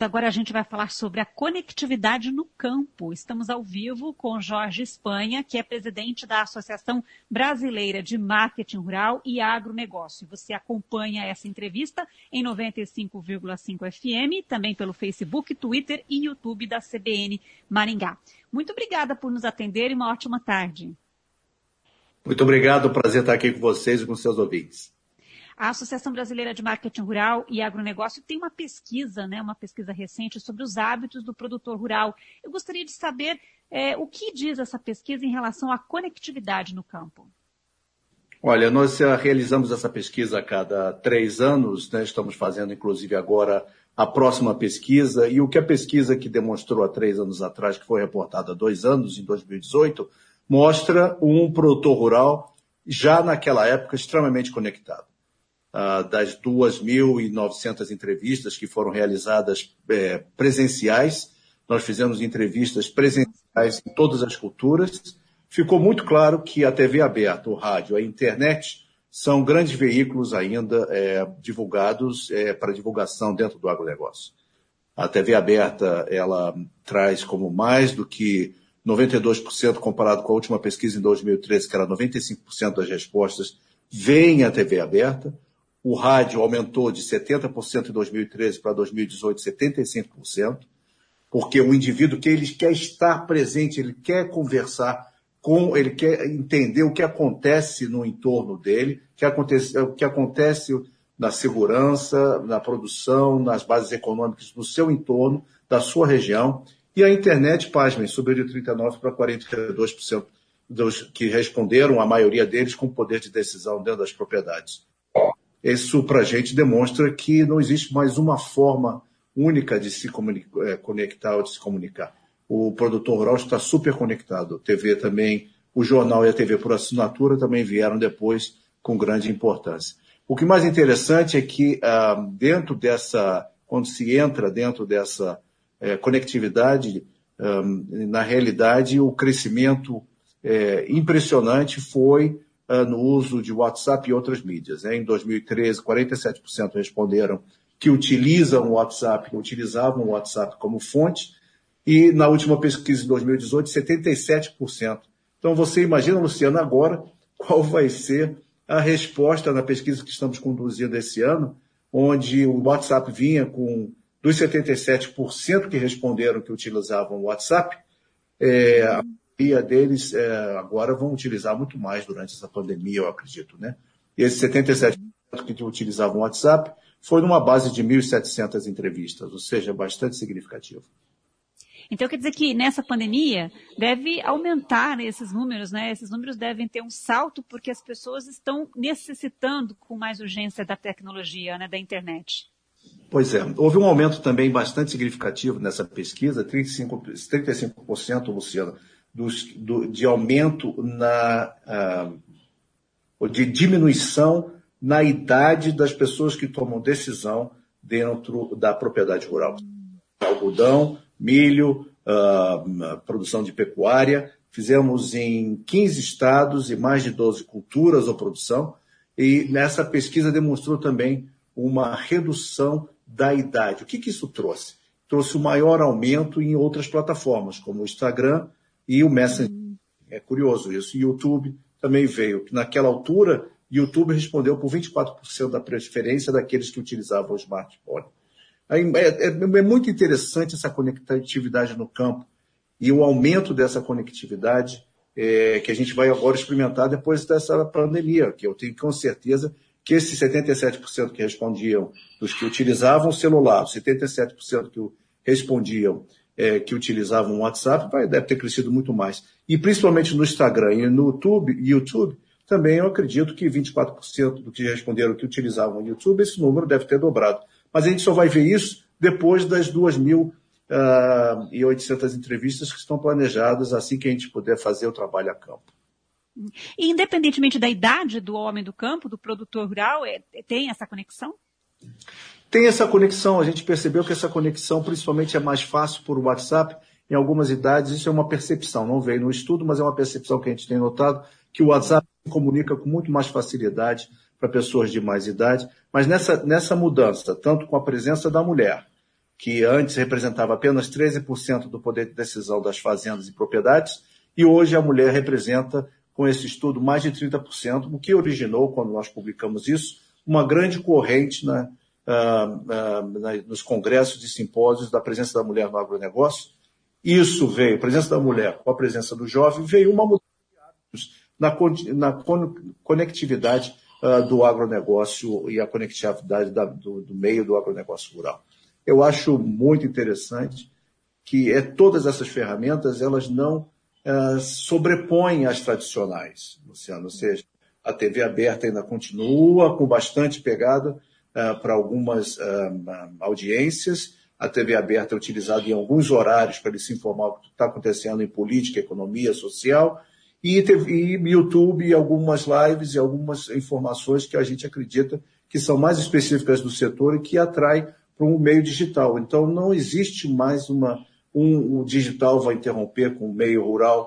Agora a gente vai falar sobre a conectividade no campo. Estamos ao vivo com Jorge Espanha, que é presidente da Associação Brasileira de Marketing Rural e Agronegócio. Você acompanha essa entrevista em 95,5 FM, também pelo Facebook, Twitter e YouTube da CBN Maringá. Muito obrigada por nos atender e uma ótima tarde. Muito obrigado, prazer estar aqui com vocês e com seus ouvintes. A Associação Brasileira de Marketing Rural e Agronegócio tem uma pesquisa, uma pesquisa recente sobre os hábitos do produtor rural. Eu gostaria de saber o que diz essa pesquisa em relação à conectividade no campo. Olha, nós realizamos essa pesquisa a cada 3 anos, estamos fazendo inclusive agora a próxima pesquisa, e o que a pesquisa que demonstrou há 3 anos atrás, que foi reportada há 2 anos, em 2018, mostra um produtor rural já naquela época extremamente conectado. Das 2.900 entrevistas que foram realizadas presenciais, nós fizemos entrevistas presenciais em todas as culturas. Ficou muito claro que a TV aberta, o rádio, a internet são grandes veículos ainda divulgados para divulgação dentro do agronegócio. A TV aberta, ela traz como mais do que 92% comparado com a última pesquisa em 2013, que era 95% das respostas, vêm à TV aberta. O rádio aumentou de 70% em 2013 para 2018, 75%, porque o indivíduo que ele quer estar presente, ele quer conversar ele quer entender o que acontece no entorno dele, o que acontece na segurança, na produção, nas bases econômicas do seu entorno, da sua região. E a internet, pasmem, subiu de 39% para 42% dos que responderam, a maioria deles com poder de decisão dentro das propriedades. Isso, para a gente, demonstra que não existe mais uma forma única de se conectar ou de se comunicar. O produtor rural está super conectado. A TV também, o jornal e a TV por assinatura também vieram depois com grande importância. O que mais interessante é que, quando se entra dentro dessa conectividade, na realidade, o crescimento impressionante foi no uso de WhatsApp e outras mídias. Em 2013, 47% responderam que utilizavam o WhatsApp como fonte, e na última pesquisa de 2018, 77%. Então você imagina, Luciano, agora qual vai ser a resposta na pesquisa que estamos conduzindo esse ano, onde o WhatsApp vinha dos 77% que responderam que utilizavam o WhatsApp, a maioria deles agora vão utilizar muito mais durante essa pandemia, eu acredito, né? E esses 77% que utilizavam o WhatsApp foi numa base de 1.700 entrevistas, ou seja, bastante significativo. Então, quer dizer que nessa pandemia deve aumentar esses números, né? Esses números devem ter um salto porque as pessoas estão necessitando com mais urgência da tecnologia, né, da internet. Pois é. Houve um aumento também bastante significativo nessa pesquisa, 35%, Luciano, de aumento de diminuição na idade das pessoas que tomam decisão dentro da propriedade rural. Algodão, milho, produção de pecuária. Fizemos em 15 estados e mais de 12 culturas ou produção. E nessa pesquisa demonstrou também uma redução da idade. O que isso trouxe? Trouxe um maior aumento em outras plataformas, como o Instagram e o Messenger. É curioso isso. E o YouTube também veio. Naquela altura, o YouTube respondeu por 24% da preferência daqueles que utilizavam o smartphone. É muito interessante essa conectividade no campo e o aumento dessa conectividade que a gente vai agora experimentar depois dessa pandemia, que eu tenho com certeza que esses 77% que respondiam dos que utilizavam o celular, 77% que respondiam que utilizavam o WhatsApp, deve ter crescido muito mais. E principalmente no Instagram e no YouTube, também eu acredito que 24% do que responderam que utilizavam o YouTube, esse número deve ter dobrado. Mas a gente só vai ver isso depois das 2.800 entrevistas que estão planejadas assim que a gente puder fazer o trabalho a campo. E independentemente da idade do homem do campo, do produtor rural, tem essa conexão? Tem essa conexão. A gente percebeu que essa conexão principalmente é mais fácil por WhatsApp. Em algumas idades, isso é uma percepção. Não veio no estudo, mas é uma percepção que a gente tem notado, que o WhatsApp se comunica com muito mais facilidade para pessoas de mais idade. Mas nessa mudança, tanto com a presença da mulher, que antes representava apenas 13% do poder de decisão das fazendas e propriedades, e hoje a mulher representa, com esse estudo, mais de 30%, o que originou, quando nós publicamos isso, uma grande corrente nos congressos e simpósios da presença da mulher no agronegócio. Isso veio, a presença da mulher com a presença do jovem, veio uma mudança de hábitos na conectividade do agronegócio e a conectividade do meio do agronegócio rural. Eu acho muito interessante que todas essas ferramentas elas não sobrepõem as tradicionais, Luciano, ou seja, a TV aberta ainda continua com bastante pegada para algumas audiências. A TV aberta é utilizada em alguns horários para ele se informar o que está acontecendo em política, economia, social, e YouTube e algumas lives e algumas informações que a gente acredita que são mais específicas do setor e que atrai para um meio digital. Então, não existe mais o digital vai interromper com o meio rural.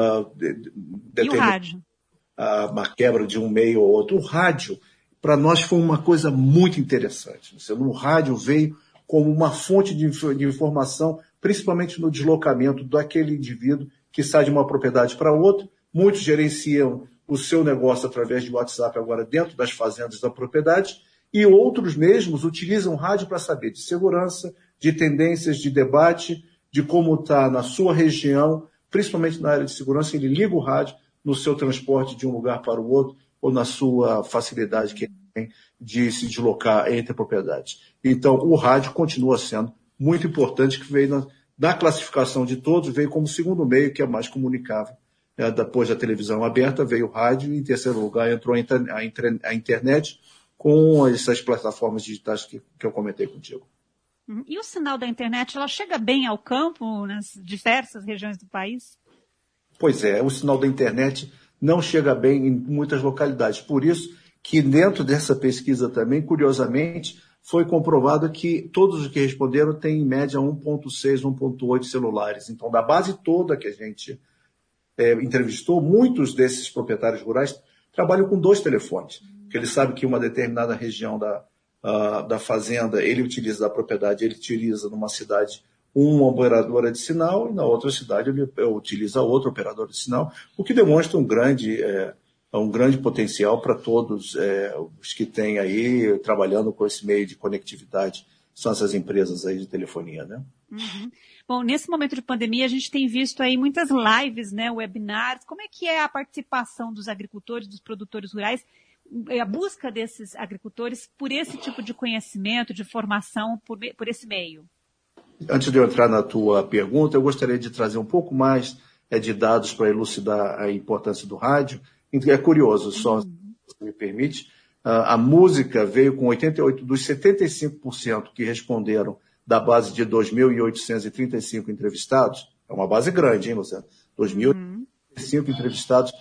E o rádio? Uma quebra de um meio ou outro. O rádio, para nós, foi uma coisa muito interessante. O rádio veio como uma fonte de informação, principalmente no deslocamento daquele indivíduo que sai de uma propriedade para outra. Muitos gerenciam o seu negócio através de WhatsApp agora dentro das fazendas da propriedade, e outros mesmos utilizam rádio para saber de segurança, de tendências de debate, de como está na sua região, principalmente na área de segurança. Ele liga o rádio no seu transporte de um lugar para o outro ou na sua facilidade que ele tem de se deslocar entre propriedades. Então, o rádio continua sendo muito importante, que veio da classificação de todos, veio como segundo meio, que é mais comunicável. Depois da televisão aberta, veio o rádio, e em terceiro lugar entrou a internet com essas plataformas digitais que eu comentei contigo. E o sinal da internet, ela chega bem ao campo nas diversas regiões do país? Pois é, o sinal da internet não chega bem em muitas localidades. Por isso que dentro dessa pesquisa também, curiosamente, foi comprovado que todos os que responderam têm em média 1.6, 1.8 celulares. Então, da base toda que a gente entrevistou, muitos desses proprietários rurais trabalham com 2 telefones, porque ele sabe que uma determinada região da fazenda, ele utiliza da propriedade, ele utiliza numa cidade uma operadora de sinal e na outra cidade ele utiliza outra operadora de sinal, o que demonstra um grande potencial para todos os que têm aí trabalhando com esse meio de conectividade, são essas empresas aí de telefonia, né? Uhum. Bom, nesse momento de pandemia a gente tem visto aí muitas lives, né, webinars. Como é que é a participação dos agricultores, dos produtores rurais, a busca desses agricultores por esse tipo de conhecimento, de formação por esse meio? Antes de eu entrar na tua pergunta, eu gostaria de trazer um pouco mais de dados para elucidar a importância do rádio. É curioso, só se me permite, a música veio com 88 dos 75% que responderam da base de 2.835 entrevistados. É uma base grande, hein, Luciano? 2.035 entrevistados,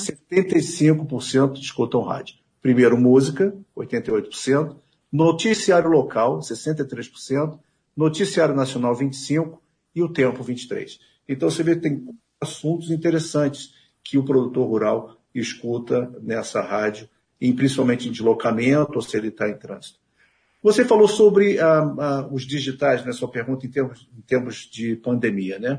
75% escutam rádio. Primeiro, música, 88%. Noticiário local, 63%. Noticiário nacional, 25%. E o tempo, 23%. Então, você vê que tem assuntos interessantes que o produtor rural escuta nessa rádio, e principalmente em deslocamento, ou se ele está em trânsito. Você falou sobre os digitais, né, sua pergunta em termos de pandemia, né?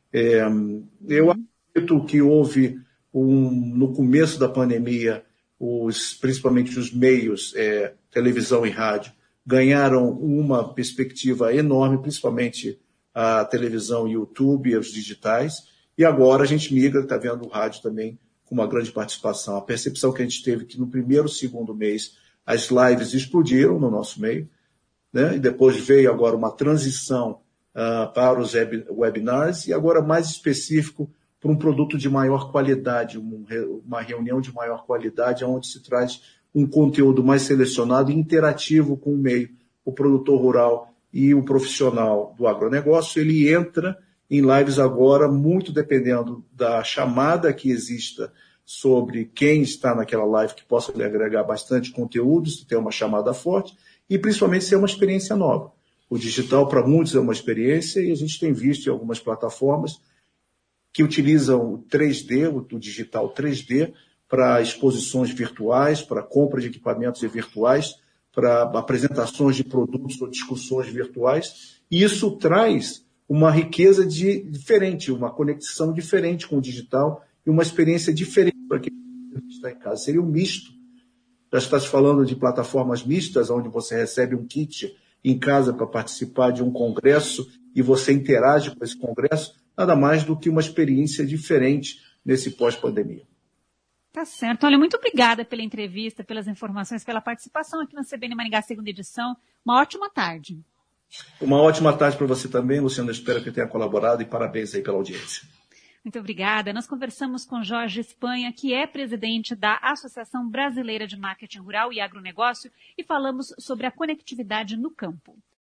Eu acredito que houve, no começo da pandemia, principalmente os meios, televisão e rádio, ganharam uma perspectiva enorme, principalmente a televisão, YouTube e os digitais, e agora a gente migra, está vendo o rádio também com uma grande participação. A percepção que a gente teve que no primeiro, segundo mês, as lives explodiram no nosso meio, né? E depois veio agora uma transição para os webinars, e agora mais específico para um produto de maior qualidade, uma reunião de maior qualidade, onde se traz um conteúdo mais selecionado e interativo com o meio. O produtor rural e o profissional do agronegócio, ele entra em lives agora, muito dependendo da chamada que exista sobre quem está naquela live, que possa lhe agregar bastante conteúdo, se tem uma chamada forte, e principalmente se é uma experiência nova. O digital, para muitos, é uma experiência, e a gente tem visto em algumas plataformas que utilizam o 3D, o digital 3D, para exposições virtuais, para compra de equipamentos virtuais, para apresentações de produtos ou discussões virtuais, e isso traz uma riqueza diferente, uma conexão diferente com o digital e uma experiência diferente para quem está em casa. Seria um misto. Já está se falando de plataformas mistas, onde você recebe um kit em casa para participar de um congresso e você interage com esse congresso, nada mais do que uma experiência diferente nesse pós-pandemia. Tá certo. Olha, muito obrigada pela entrevista, pelas informações, pela participação aqui na CBN Maringá, segunda edição. Uma ótima tarde. Uma ótima tarde para você também, Luciano. Espero que tenha colaborado e parabéns aí pela audiência. Muito obrigada. Nós conversamos com Jorge Espanha, que é presidente da Associação Brasileira de Marketing Rural e Agronegócio, e falamos sobre a conectividade no campo.